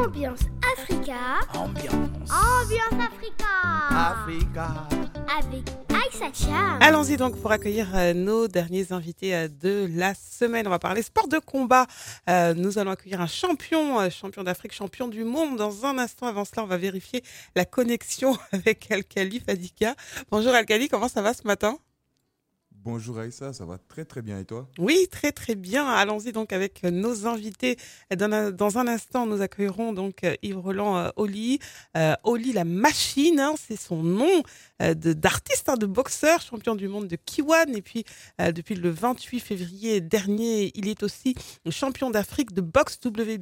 Ambiance Africa. Ambiance Africa. Avec Aïssa Cham. Allons-y donc pour accueillir nos derniers invités de la semaine. On va parler sport de combat. Nous allons accueillir un champion d'Afrique, champion du monde. Dans un instant, avant cela, on va vérifier la connexion avec Alkali Fadika. Bonjour Alkali, comment ça va ce matin ? Bonjour Aïssa, ça va très très bien et toi ? Oui, très très bien. Allons-y donc avec nos invités. Dans un instant, nous accueillerons donc Yves Roland Oli. Oli la machine, c'est son nom d'artiste, de boxeur, champion du monde de Kiwan. Et puis depuis le 28 février dernier, il est aussi champion d'Afrique de boxe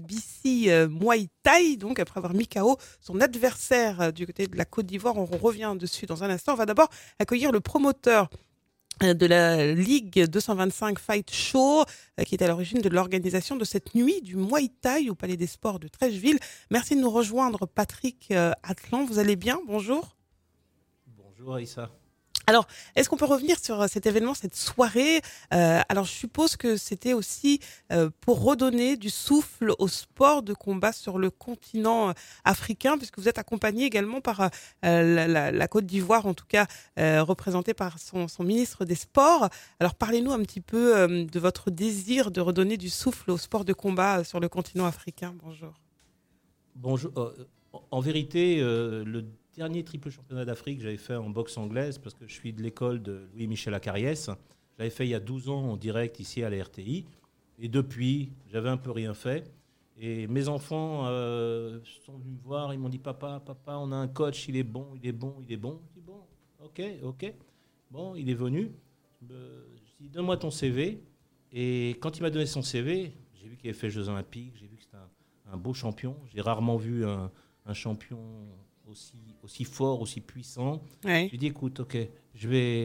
WBC Muay Thai. Donc après avoir mis KO son adversaire du côté de la Côte d'Ivoire, on revient dessus dans un instant. On va d'abord accueillir le promoteur de la Ligue 225 Fight Show, qui est à l'origine de l'organisation de cette nuit du Muay Thai au Palais des Sports de Trècheville. Merci de nous rejoindre, Patrick Atlan. Vous allez bien ? Bonjour. Bonjour Aïssa. Alors, est-ce qu'on peut revenir sur cet événement, cette soirée ? Alors, je suppose que c'était aussi pour redonner du souffle au sport de combat sur le continent africain, puisque vous êtes accompagné également par la Côte d'Ivoire, en tout cas représentée par son ministre des Sports. Alors, parlez-nous un petit peu de votre désir de redonner du souffle au sport de combat sur le continent africain. Bonjour. Bonjour. En vérité, le dernier triple championnat d'Afrique que j'avais fait en boxe anglaise, parce que je suis de l'école de Louis-Michel Acariès. J'avais fait il y a 12 ans en direct ici à la RTI. Et depuis, j'avais un peu rien fait. Et mes enfants sont venus me voir, ils m'ont dit papa, on a un coach, il est bon. Je dis bon, ok. Bon, il est venu. Je dis donne-moi ton CV. Et quand il m'a donné son CV, j'ai vu qu'il avait fait Jeux Olympiques, j'ai vu que c'était un beau champion. J'ai rarement vu un champion aussi fort, aussi puissant. Ouais. Je lui dis écoute, ok, je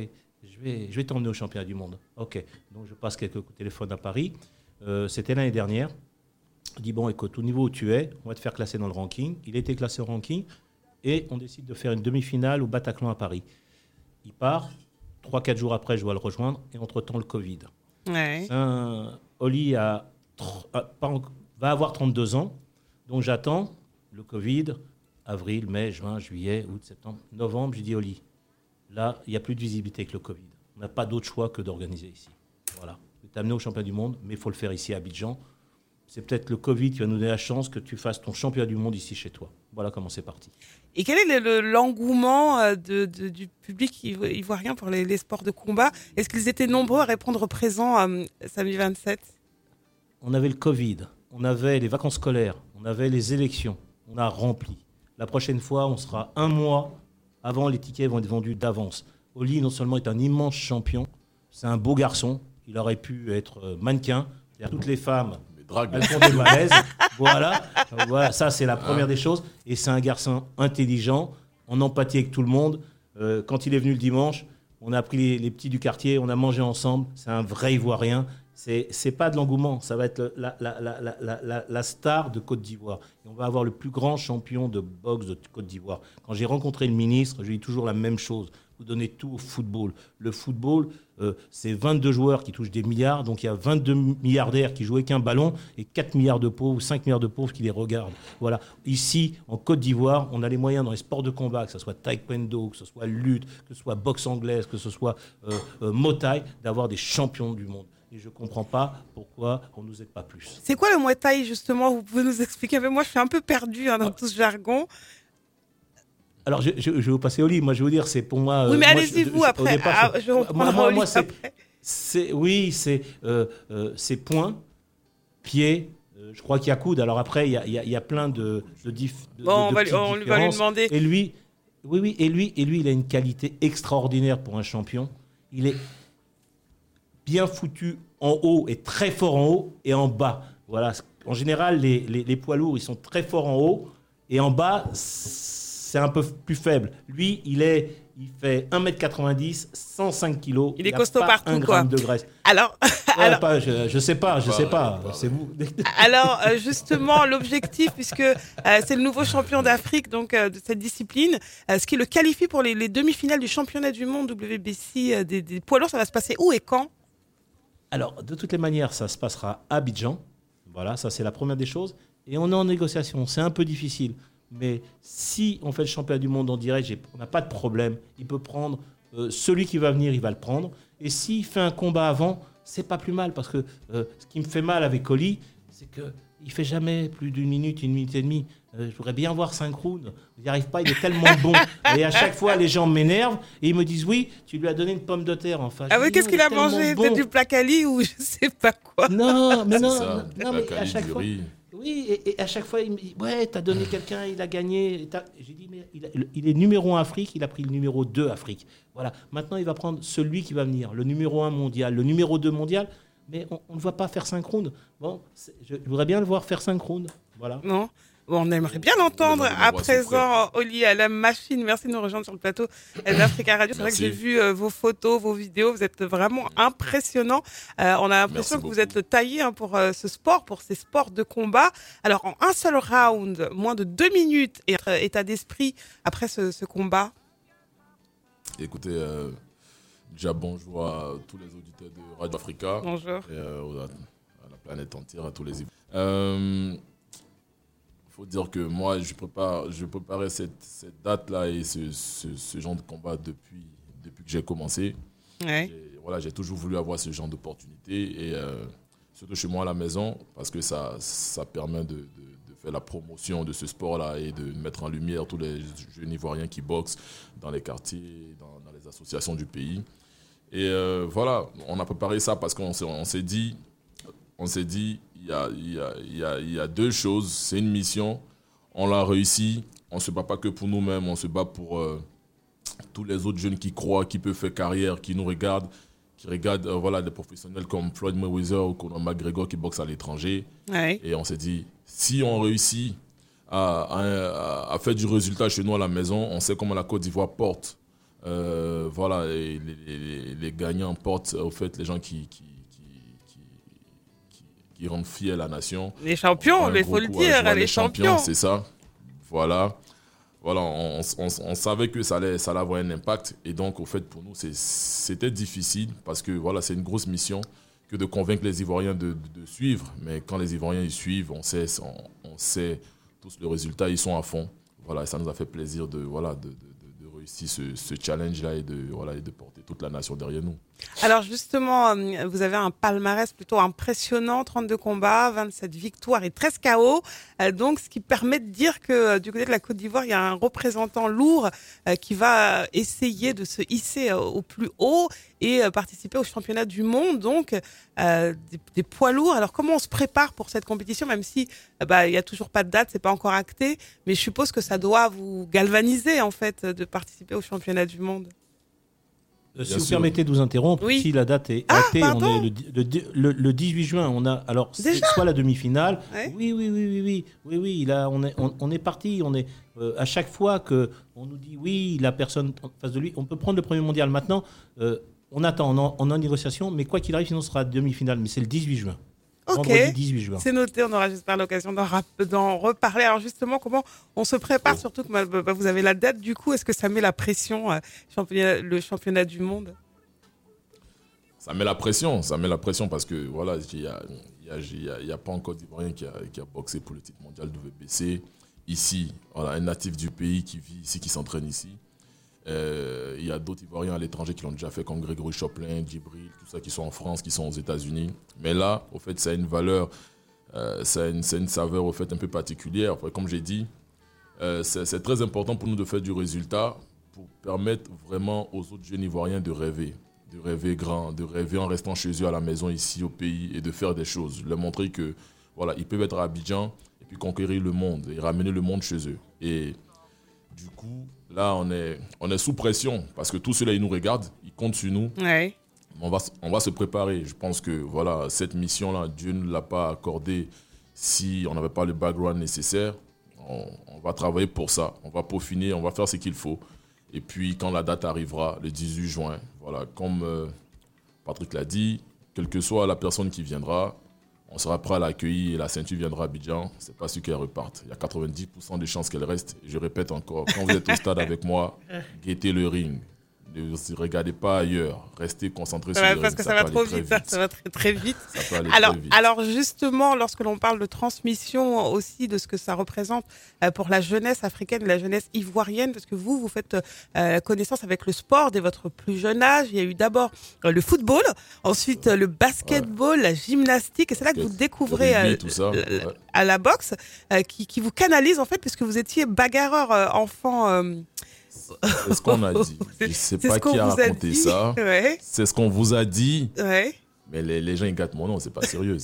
vais t'emmener au championnat du monde. Ok, donc je passe quelques coups de téléphone à Paris. C'était l'année dernière. Je dis bon, écoute, au niveau où tu es, on va te faire classer dans le ranking. Il a été classé au ranking et on décide de faire une demi-finale au Bataclan à Paris. Il part. 3-4 jours après, je dois le rejoindre et entre-temps, le Covid. Ouais. Oli va avoir 32 ans, donc j'attends le Covid. Avril, mai, juin, juillet, août, septembre, novembre, je dis Oli, là, il n'y a plus de visibilité avec le Covid. On n'a pas d'autre choix que d'organiser ici. Voilà. Je vais t'amener au championnat du monde, mais il faut le faire ici à Abidjan. C'est peut-être le Covid qui va nous donner la chance que tu fasses ton championnat du monde ici chez toi. Voilà comment c'est parti. Et quel est l'engouement du public ivoirien pour les sports de combat ? Est-ce qu'ils étaient nombreux à répondre présent samedi 27 ? On avait le Covid, on avait les vacances scolaires, on avait les élections, on a rempli. La prochaine fois, on sera un mois avant, les tickets vont être vendus d'avance. Oli, non seulement est un immense champion, c'est un beau garçon. Il aurait pu être mannequin. Toutes les femmes, elles font des malaises. Voilà, ça c'est la première des choses. Et c'est un garçon intelligent, en empathie avec tout le monde. Quand il est venu le dimanche, on a pris les petits du quartier, on a mangé ensemble. C'est un vrai Ivoirien. C'est pas de l'engouement, ça va être la star de Côte d'Ivoire. Et on va avoir le plus grand champion de boxe de Côte d'Ivoire. Quand j'ai rencontré le ministre, je lui dis toujours la même chose. Vous donnez tout au football. Le football, c'est 22 joueurs qui touchent des milliards. Donc il y a 22 milliardaires qui jouent avec un ballon et 4 milliards de pauvres ou 5 milliards de pauvres qui les regardent. Voilà. Ici, en Côte d'Ivoire, on a les moyens dans les sports de combat, que ce soit taekwondo, que ce soit lutte, que ce soit boxe anglaise, que ce soit Muay Thai, d'avoir des champions du monde. Et je ne comprends pas pourquoi on ne nous aide pas plus. C'est quoi le Muay Thai, justement ? Vous pouvez nous expliquer ? Moi, je suis un peu perdue dans tout ce jargon. Alors, je vais vous passer au lit. Moi, je vais vous dire, c'est pour moi... Oui, mais allez-y, vous, après. Je reprendrai moi, après. C'est poing, pied, je crois qu'il y a coude. Alors après, il y a plein de on va lui demander. Et lui, il a une qualité extraordinaire pour un champion. Il est bien foutu en haut et très fort en haut et en bas. Voilà. En général, les poids lourds, ils sont très forts en haut et en bas, c'est un peu plus faible. Lui, il fait 1m90, 105 kg. Il est costaud partout, un gramme de graisse. Alors, je sais pas. C'est vous. Alors, justement, l'objectif, puisque c'est le nouveau champion d'Afrique donc de cette discipline, ce qui le qualifie pour les demi-finales du championnat du monde WBC des poids lourds, ça va se passer où et quand ? Alors, de toutes les manières, ça se passera à Abidjan. Voilà, ça c'est la première des choses. et on est en négociation. C'est un peu difficile. Mais si on fait le championnat du monde en direct, on n'a pas de problème. Il peut prendre celui qui va venir, il va le prendre. Et s'il fait un combat avant, c'est pas plus mal. Parce que ce qui me fait mal avec Oli, c'est qu'il ne fait jamais plus d'une minute, 1 minute et demie. Je voudrais bien voir 5 rounds. Il n'y arrive pas, il est tellement bon. Et à chaque fois, les gens m'énervent et ils me disent oui, tu lui as donné une pomme de terre en face. Ah oui, qu'est-ce qu'il a mangé? Bon. Du placali ou je sais pas quoi? Non, mais non, ça, non mais à chaque fois. Oui, et à chaque fois, il me dit ouais, t'as donné quelqu'un, il a gagné. J'ai dit mais il est numéro 1 Afrique, il a pris le numéro 2 Afrique. Voilà. Maintenant, il va prendre celui qui va venir, le numéro 1 mondial, le numéro 2 mondial. Mais on ne va pas faire 5 rounds. Bon, je voudrais bien le voir faire 5 rounds. Voilà. Non. Bon, on aimerait bien l'entendre à présent, Oli à la machine. Merci de nous rejoindre sur le plateau d'Africa Radio. C'est vrai que j'ai vu vos photos, vos vidéos. Vous êtes vraiment impressionnant. On a l'impression que vous êtes taillé pour ce sport, pour ces sports de combat. Alors, en un seul round, moins de 2 minutes, et état d'esprit après ce combat? Écoutez, déjà bonjour à tous les auditeurs de Radio Africa. Bonjour. Et à la planète entière, à tous les faut dire que moi, je préparais cette date-là et ce genre de combat depuis que j'ai commencé. Ouais. J'ai toujours voulu avoir ce genre d'opportunité, et surtout chez moi à la maison, parce que ça permet de faire la promotion de ce sport-là et de mettre en lumière tous les jeunes Ivoiriens qui boxent dans les quartiers, dans les associations du pays. Et on a préparé ça parce qu'on s'est dit, il y a 2 choses. C'est une mission, on l'a réussi. On ne se bat pas que pour nous-mêmes, on se bat pour tous les autres jeunes qui croient, qui peuvent faire carrière, qui nous regardent, qui regardent des professionnels comme Floyd Mayweather ou Conor McGregor qui boxent à l'étranger. Ouais. Et on s'est dit, si on réussit à faire du résultat chez nous à la maison, on sait comment la Côte d'Ivoire porte. Et les gagnants portent au fait les gens qui rendent fiers la nation. Les champions, il faut le dire, les champions. C'est ça. Voilà, on savait que ça allait avoir un impact. Et donc, au fait, pour nous, c'était difficile parce que c'est une grosse mission que de convaincre les Ivoiriens de suivre. Mais quand les Ivoiriens ils suivent, on sait tous le résultat, ils sont à fond. Voilà, ça nous a fait plaisir de réussir ce challenge-là et de porter toute la nation derrière nous. Alors justement, vous avez un palmarès plutôt impressionnant, 32 combats, 27 victoires et 13 KO. Donc, ce qui permet de dire que du côté de la Côte d'Ivoire, il y a un représentant lourd qui va essayer de se hisser au plus haut et participer au championnat du monde. Donc, des poids lourds. Alors, comment on se prépare pour cette compétition, même si il y a toujours pas de date, c'est pas encore acté. Mais je suppose que ça doit vous galvaniser, en fait, de participer au championnat du monde. Si vous permettez de vous interrompre, oui. Si la date est actée, on est le 18 juin. On a alors soit la demi-finale. Ouais. Oui. Là, on est parti. On est à chaque fois que on nous dit oui, la personne en face de lui, on peut prendre le premier mondial. Maintenant, on attend, on est en négociation, mais quoi qu'il arrive, sinon ce sera demi-finale. Mais c'est le 18 juin. Ok, vendredi 18 juin. C'est noté, on aura j'espère l'occasion d'en reparler. Alors justement, comment on se prépare, surtout que vous avez la date du coup, est-ce que ça met la pression, le championnat du monde? Ça met la pression parce que il y a pas encore d'Ivoirien qui a boxé pour le titre mondial de WBC. Ici, un natif du pays qui vit ici, qui s'entraîne ici. Il y a d'autres Ivoiriens à l'étranger qui l'ont déjà fait, comme Grégory Choplin, Djibril, tout ça, qui sont en France, qui sont aux États-Unis. Mais là, au fait, ça a une valeur, ça a une saveur au fait un peu particulière. Après, comme j'ai dit, c'est très important pour nous de faire du résultat pour permettre vraiment aux autres jeunes Ivoiriens de rêver grand, de rêver en restant chez eux à la maison, ici au pays, et de faire des choses. Leur montrer que ils peuvent être à Abidjan et puis conquérir le monde et ramener le monde chez eux. Et du coup, là, on est sous pression parce que tous ceux-là, ils nous regardent, ils comptent sur nous. Ouais. On va se préparer. Je pense que cette mission-là, Dieu ne l'a pas accordée si on n'avait pas le background nécessaire. On va travailler pour ça. On va peaufiner, on va faire ce qu'il faut. Et puis, quand la date arrivera, le 18 juin, comme Patrick l'a dit, quelle que soit la personne qui viendra, on sera prêt à l'accueillir et la ceinture viendra à Abidjan. Ce n'est pas sûr qu'elle reparte. Il y a 90% de chances qu'elle reste. Et je répète encore, quand vous êtes au stade avec moi, guettez le ring. Ne regardez pas ailleurs. Restez concentrés sur le ring. Parce que ça va trop vite. Ça va très, très vite. Ça peut aller Alors, très vite. alors, justement, lorsque l'on parle de transmission aussi, de ce que ça représente pour la jeunesse africaine, la jeunesse ivoirienne, parce que vous faites connaissance avec le sport dès votre plus jeune âge. Il y a eu d'abord le football, ensuite le basketball, la gymnastique, et c'est là que vous découvrez à la boxe, qui vous canalise en fait, puisque vous étiez bagarreur enfant. C'est ce qu'on a dit. Je ne sais pas qui a raconté ça. Ouais. C'est ce qu'on vous a dit. Ouais. Mais les gens ils gâtent mon nom, c'est pas sérieux.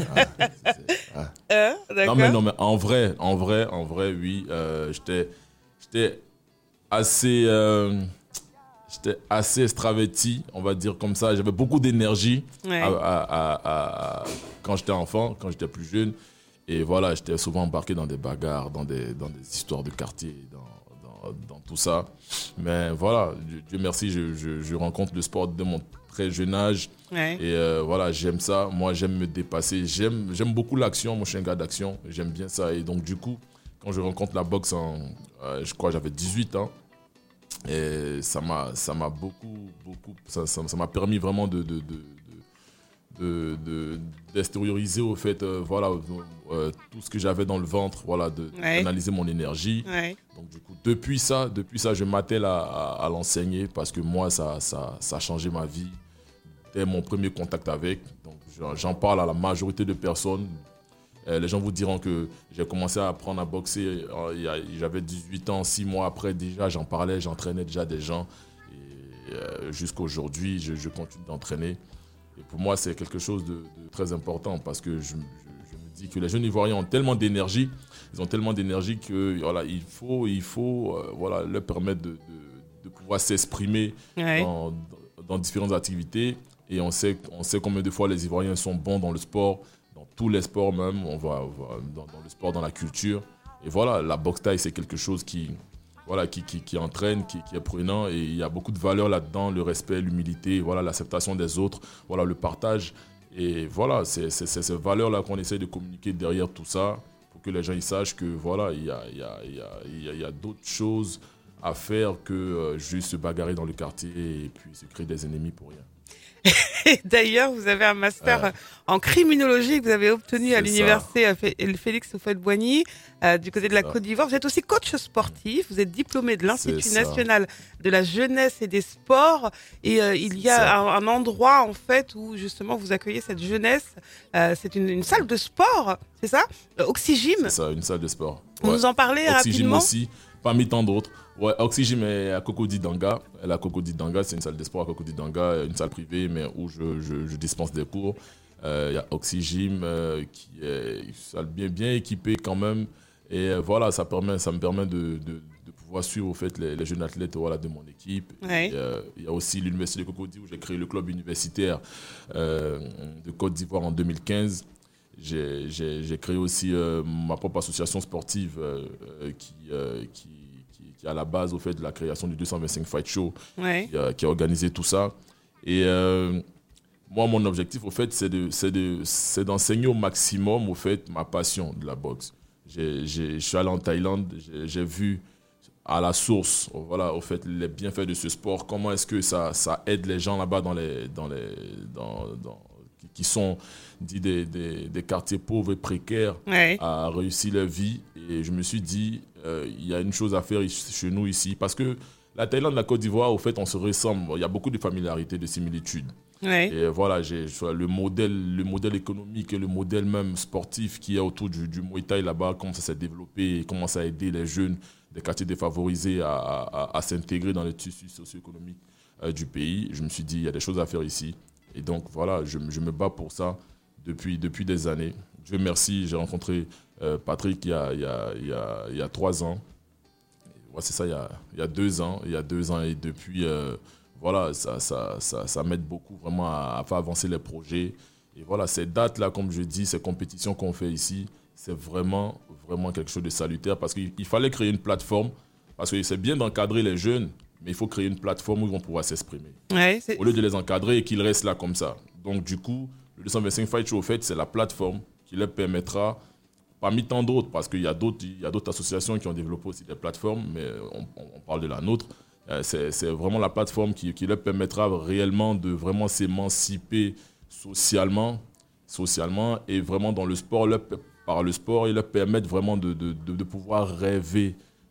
D'accord. Non mais en vrai, oui. J'étais assez extraverti, on va dire comme ça. J'avais beaucoup d'énergie quand j'étais enfant, quand j'étais plus jeune. Et voilà, j'étais souvent embarqué dans des bagarres, dans des histoires de quartier, dans tout ça. Mais voilà, Dieu merci, je rencontre le sport de mon très jeune âge. Ouais. Et voilà, j'aime ça. Moi, j'aime me dépasser. J'aime beaucoup l'action. Moi, je suis un gars d'action. J'aime bien ça. Et donc, du coup, quand je rencontre la boxe, je crois que j'avais 18 ans. Et ça m'a beaucoup, ça m'a permis vraiment d'extérioriser au fait tout ce que j'avais dans le ventre, d'analyser mon énergie. Ouais. Donc du coup depuis ça je m'attelle à l'enseigner parce que moi ça a changé ma vie dès mon premier contact avec. Donc j'en parle à la majorité de personnes. Les gens vous diront que j'ai commencé à apprendre à boxer, j'avais 18 ans, 6 mois après déjà j'en parlais, j'entraînais déjà des gens et jusqu'à aujourd'hui je continue d'entraîner. Et pour moi, c'est quelque chose de très important parce que je me dis que les jeunes Ivoiriens ont tellement d'énergie, que voilà, il faut leur permettre de pouvoir s'exprimer dans différentes activités. Et on sait combien de fois les Ivoiriens sont bons dans le sport, dans tous les sports même, on va dans le sport, dans la culture. Et voilà, la boxe thaï, c'est quelque chose qui entraîne, qui est prenant, et il y a beaucoup de valeurs là-dedans, le respect, l'humilité, l'acceptation des autres, le partage. Et voilà, c'est ces valeurs-là qu'on essaie de communiquer derrière tout ça pour que les gens ils sachent que il y a d'autres choses à faire que juste se bagarrer dans le quartier et puis se créer des ennemis pour rien. D'ailleurs, vous avez un master en criminologie que vous avez obtenu à l'université Félix Houphouët-Boigny du côté de la Côte d'Ivoire. Vous êtes aussi coach sportif, vous êtes diplômé de l'Institut national de la jeunesse et des sports. Et il y a un endroit en fait où justement vous accueillez cette jeunesse. C'est une salle de sport, c'est ça? Oxygym. C'est ça, une salle de sport. Vous nous en parlez Oxygym rapidement? aussi, parmi tant d'autres. Ouais, Oxygym est à Cocody Danga. La Cocody Danga, c'est une salle de sport à Cocody Danga, une salle privée, mais où je dispense des cours. Il y a Oxygym qui est une salle bien équipée quand même. Et voilà, ça me permet de pouvoir suivre au fait, les jeunes athlètes de mon équipe. Ouais. Il y a aussi l'Université de Cocody où j'ai créé le club universitaire de Côte d'Ivoire en 2015. J'ai créé aussi ma propre association sportive qui est à la base au fait de la création du 225 Fight Show, qui a organisé tout ça. Et moi, mon objectif au fait, c'est d'enseigner au maximum au fait ma passion de la boxe. Je suis allé en Thaïlande, j'ai vu à la source, au fait, les bienfaits de ce sport. Comment est-ce que ça aide les gens là-bas qui sont des quartiers pauvres et précaires à réussir leur vie. Et je me suis dit, il y a une chose à faire chez nous ici. Parce que la Thaïlande, la Côte d'Ivoire, au fait, on se ressemble. Il y a beaucoup de familiarité, de similitudes. Ouais. Et voilà, le modèle économique et le modèle même sportif qui est autour du Muay Thai là-bas, comment ça s'est développé, comment ça a aidé les jeunes des quartiers défavorisés à s'intégrer dans le tissu socio-économique du pays. Je me suis dit, il y a des choses à faire ici. Et donc voilà, je me bats pour ça depuis des années. Dieu merci, j'ai rencontré Patrick il y a 3 ans. Ouais, c'est ça, il y a 2 ans. Il y a 2 ans et depuis, voilà, ça m'aide beaucoup vraiment à faire avancer les projets. Et voilà, ces dates-là, comme je dis, ces compétitions qu'on fait ici, c'est vraiment quelque chose de salutaire parce qu'il fallait créer une plateforme. Parce que c'est bien d'encadrer les jeunes, mais il faut créer une plateforme où ils vont pouvoir s'exprimer. Ouais, au lieu de les encadrer et qu'ils restent là comme ça. Donc du coup, le 225 Fight Show, au fait, c'est la plateforme qui leur permettra, parmi tant d'autres, parce qu'il y a d'autres associations qui ont développé aussi des plateformes, mais on parle de la nôtre, C'est vraiment la plateforme qui leur permettra réellement de vraiment s'émanciper socialement et vraiment dans le sport, par le sport, ils leur permettent vraiment de pouvoir rêver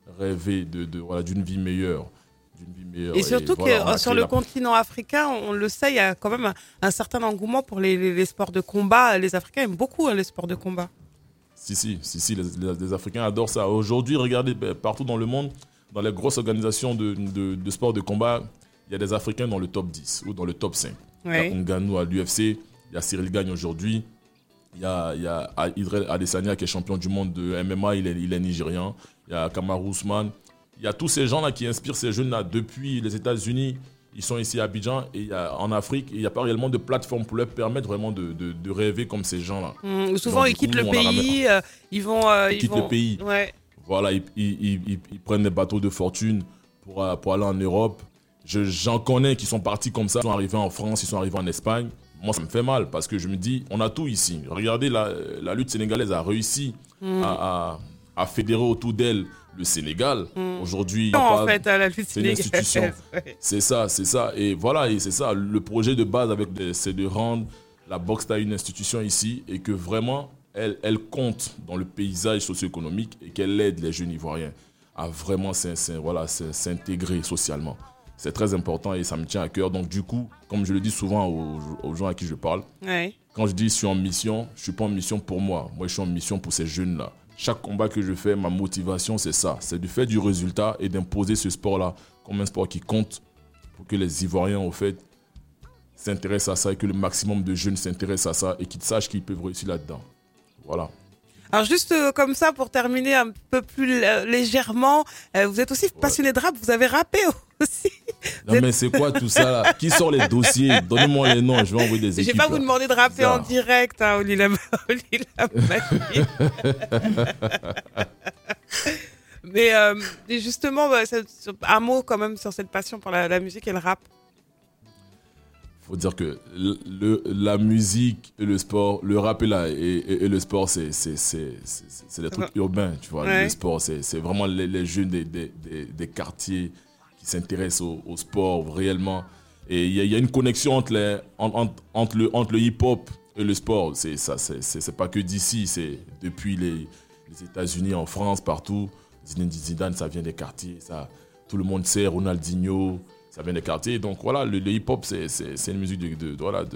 d'une vie meilleure. Et surtout que sur le continent africain, on le sait, il y a quand même un certain engouement pour les sports de combat. Les Africains aiment beaucoup les sports de combat. Si, les Africains adorent ça. Aujourd'hui, regardez, partout dans le monde, dans les grosses organisations de sports de combat, il y a des Africains dans le top 10 ou dans le top 5. Ouais. Il y a Ngannou à l'UFC, il y a Cyril Gagne aujourd'hui, il y a Idriss Adesanya qui est champion du monde de MMA, il est nigérian, il y a Kamaru Usman. Il y a tous ces gens-là qui inspirent ces jeunes-là depuis les États-Unis. Ils sont ici à Abidjan et en Afrique. Il n'y a pas réellement de plateforme pour leur permettre vraiment de rêver comme ces gens-là. Souvent, ils quittent le pays. Ils quittent le pays. Ouais. Voilà, ils prennent des bateaux de fortune pour aller en Europe. J'en connais qui sont partis comme ça. Ils sont arrivés en France, ils sont arrivés en Espagne. Moi, ça me fait mal parce que je me dis, on a tout ici. Regardez, la lutte sénégalaise a réussi à fédérer autour d'elle le Sénégal. Aujourd'hui, la lutte c'est une institution. C'est ça. Et voilà, et c'est ça. Le projet de base, c'est de rendre la boxe thaï une institution ici et que vraiment, elle compte dans le paysage socio-économique et qu'elle aide les jeunes Ivoiriens à vraiment s'intégrer socialement. C'est très important et ça me tient à cœur. Donc du coup, comme je le dis souvent aux gens à qui je parle, quand je dis je suis en mission, je ne suis pas en mission pour moi. Moi, je suis en mission pour ces jeunes-là. Chaque combat que je fais, ma motivation, c'est ça. C'est de faire du résultat et d'imposer ce sport-là comme un sport qui compte pour que les Ivoiriens, au fait, s'intéressent à ça et que le maximum de jeunes s'intéressent à ça et qu'ils sachent qu'ils peuvent réussir là-dedans. Voilà. Alors juste comme ça, pour terminer un peu plus légèrement, vous êtes aussi passionné de rap, vous avez rappé aussi. Non mais c'est quoi tout ça là? Qui sort les dossiers? Donnez-moi les noms, je vais envoyer des équipes. Je vais pas vous demander de rapper en direct, Oli la machine. Mais justement, un mot quand même sur cette passion pour la musique et le rap. Faut dire que la musique et le sport, le rap et le sport, c'est des trucs urbains, tu vois. Ouais. Le sport, c'est vraiment les jeunes des quartiers qui s'intéressent au sport réellement. Et il y a une connexion entre le hip-hop et le sport. C'est pas que d'ici, c'est depuis les États-Unis, en France, partout. Zinedine Zidane, ça vient des quartiers. Ça, tout le monde sait, Ronaldinho. Ça vient des quartiers. Donc voilà, le hip-hop, c'est une musique du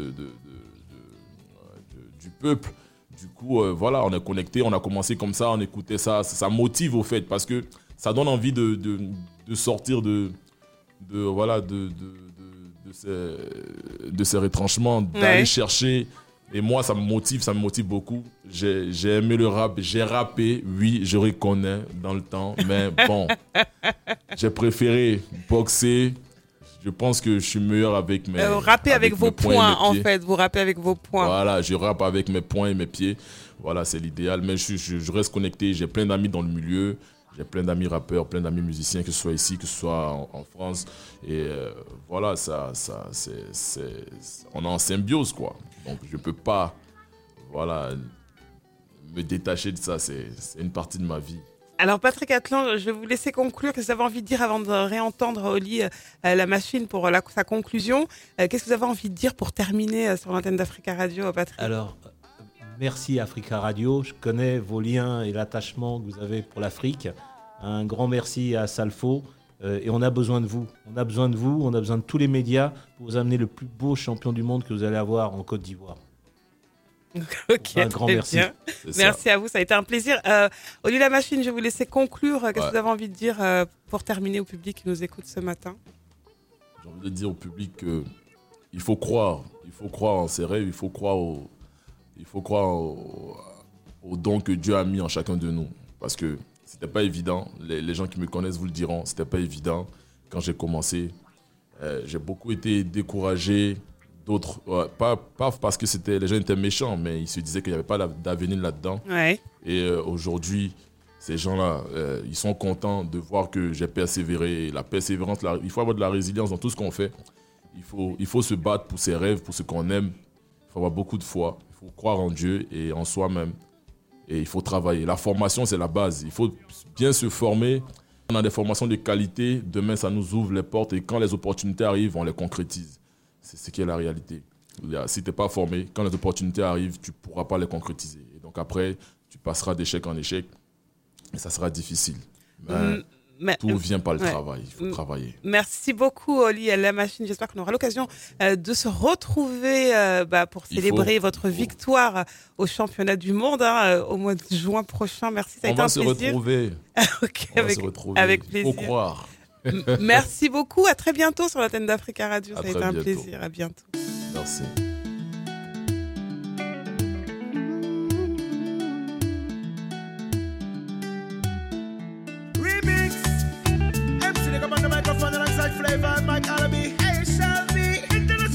peuple. Du coup, voilà, on est connecté, on a commencé comme ça, on écoutait ça. Ça motive au fait, parce que ça donne envie de sortir de ces retranchements, d'aller chercher. Et moi, ça me motive beaucoup. J'ai aimé le rap, j'ai rappé, oui, je reconnais dans le temps. Mais bon, j'ai préféré boxer. Je pense que je suis meilleur avec mes rappez avec vos poings, en fait. Vous rappez avec vos poings. Voilà, je rappe avec mes poings et mes pieds. Voilà, c'est l'idéal. Mais je reste connecté. J'ai plein d'amis dans le milieu. J'ai plein d'amis rappeurs, plein d'amis musiciens, que ce soit ici, que ce soit en France. Et voilà, on est en symbiose, quoi. Donc, je ne peux pas me détacher de ça. C'est une partie de ma vie. Alors Patrick Atlan, je vais vous laisser conclure. Qu'est-ce que vous avez envie de dire avant de réentendre Oli la machine pour sa conclusion? Qu'est-ce que vous avez envie de dire pour terminer sur l'antenne d'Africa Radio, Patrick? Alors, merci Africa Radio. Je connais vos liens et l'attachement que vous avez pour l'Afrique. Un grand merci à Salfo. Et on a besoin de vous. On a besoin de tous les médias pour vous amener le plus beau champion du monde que vous allez avoir en Côte d'Ivoire. Ok, un grand merci. Merci à vous, ça a été un plaisir. Oli la machine, je vais vous laisser conclure. Qu'est-ce que vous avez envie de dire pour terminer au public qui nous écoute ce matin? J'ai envie de dire au public qu'il faut croire en ses rêves, il faut croire au don que Dieu a mis en chacun de nous. Parce que c'était pas évident, les gens qui me connaissent vous le diront, c'était pas évident quand j'ai commencé. J'ai beaucoup été découragé. D'autres, pas parce que les gens étaient méchants, mais ils se disaient qu'il n'y avait pas d'avenir là-dedans. Ouais. Et aujourd'hui, ces gens-là, ils sont contents de voir que j'ai persévéré. La persévérance, il faut avoir de la résilience dans tout ce qu'on fait. Il faut se battre pour ses rêves, pour ce qu'on aime. Il faut avoir beaucoup de foi. Il faut croire en Dieu et en soi-même. Et il faut travailler. La formation, c'est la base. Il faut bien se former On a des formations de qualité, demain ça nous ouvre les portes et quand les opportunités arrivent, on les concrétise. C'est ce qui est la réalité. Si tu n'es pas formé, quand les opportunités arrivent, tu ne pourras pas les concrétiser. Et donc après, tu passeras d'échec en échec et ça sera difficile. Mais tout vient par le travail, il faut travailler. Merci beaucoup, Oli La Machine. J'espère qu'on aura l'occasion de se retrouver pour célébrer votre victoire au championnat du monde au mois de juin prochain. Merci, ça a été un plaisir. On va se retrouver. Avec plaisir. Il faut croire. Merci beaucoup. À très bientôt sur l'antenne d'Africa Radio. Ça a été un plaisir. À bientôt. Merci.